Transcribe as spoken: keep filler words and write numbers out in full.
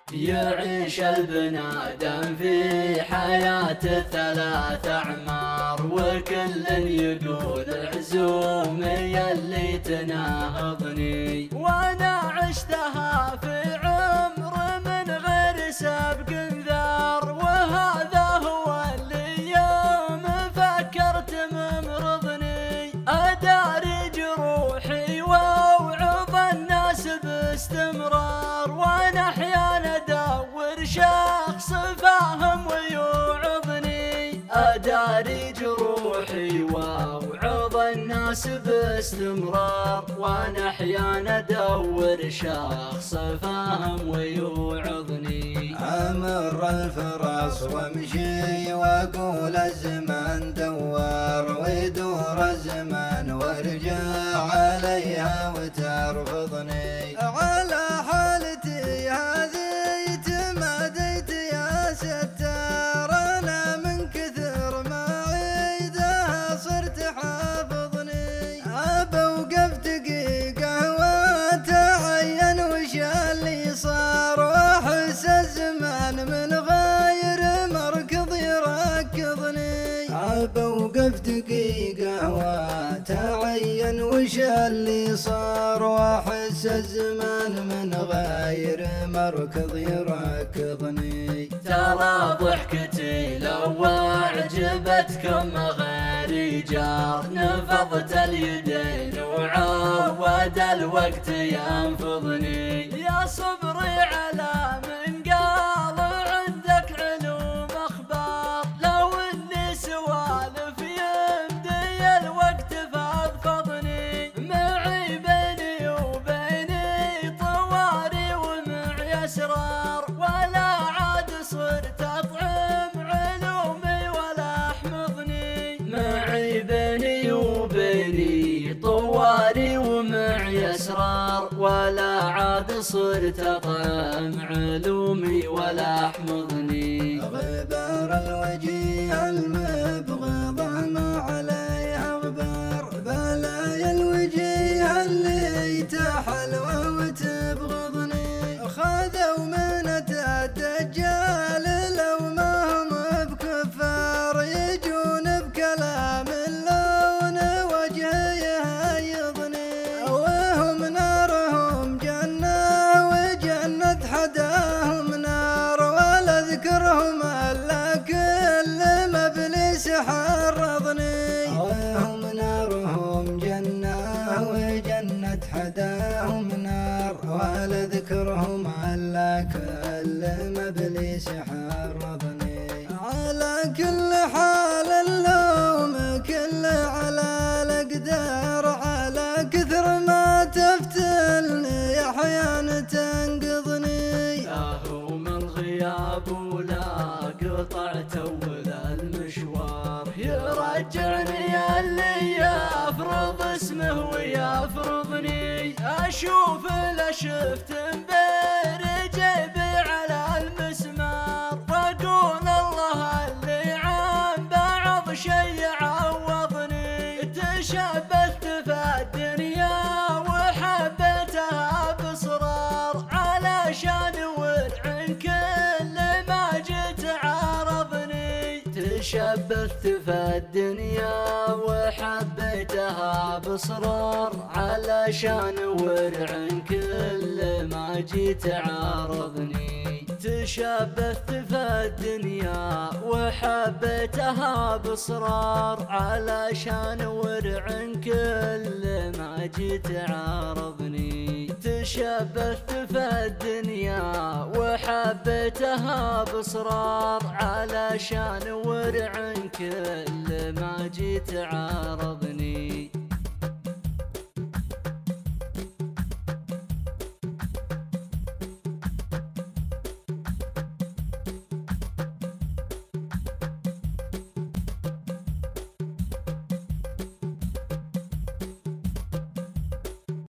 يعيش البنادم في حياته ثلاث أعمار، وكل يقول عزومي اللي تناهضني، وأنا عشتها في عمر من غير سابق انذار، وهذا هو اللي يوم فكرت ممرضني، أداري جروحي وأوعظ الناس باستمرار، وأنا أحيانا أدور شخص فاهم ويوعظني، أداري جروحي وأوعظ الناس باستمرار، وأنا أحيانا أدور شخص فاهم ويوعظني. أمر الفرس وامشي وأقول الزمان دوار، ويدور الزمان وارجع عليها وترفضني، على حالتي هذه تماديت يا ستار، أنا من كثر ما عيدها صرت حافظني، أبا وقف دقيقة وأتعين وش اللي صار، وأحس الزمان من غير مركض يركضني، أبا وقف دقيقة وأتعين وش اللي صار، وأحس الزمان من غير مركض يركضني. ترى ضحكتي لو أعجبتكم غير جار، نفضت اليدين وعود الوقت ينفضني، يا صبري على من قال عندك علوم أخبار، لو إني سوالف يمدي الوقت فاضفضني، معي بيني وبيني طواري ومعي أسرار، ولا عاد صرت أطعم علومي ولا أحمضني، معي بيني وبيني طواري ومعي أسرار، ولا عاد صرت أطعم علومي ولا أحمضني. غبار الوجيه المبغضة ما عليها غبار، بلايا الوجيه اللي تحلوى وتبغضني، خذوا منة الدجال لو ما هم بكفار، يجون بكلام اللون وجهي يهيضني، وهم نارهم جنة وجنة حداهم نار، ولا اذكرهم الا كل مبليس حرضني، وهم نارهم جنة وجنة حداهم نار، ولا اذكرهم الا كل مبليس حرضني. على كل حال اللوم كل على الاقدار، على كثر ما تفتلني احيانا تنقضني، ياهو من غياب ولا قطعت اول المشوار، يرجعني اللي يفرض اسمه ويفرضني، اشوف لا شفت برجبي على المسمار، واقول الله اللي عن بعض شي عوضني، تشبثت في الدنيا وحبيتها بصرار، علشان ورع كل ما جيت عارضني، تشبثت في الدنيا وحبيتها بصرار، علشان ورع كل ما جيت عارضني، تشبثت في الدنيا وحبيتها بصرار، علشان ورع كل ما جيت عارضني، تشبثت في الدنيا وحبيتها بصرار، علشان ورع كل ما جيت عارضني.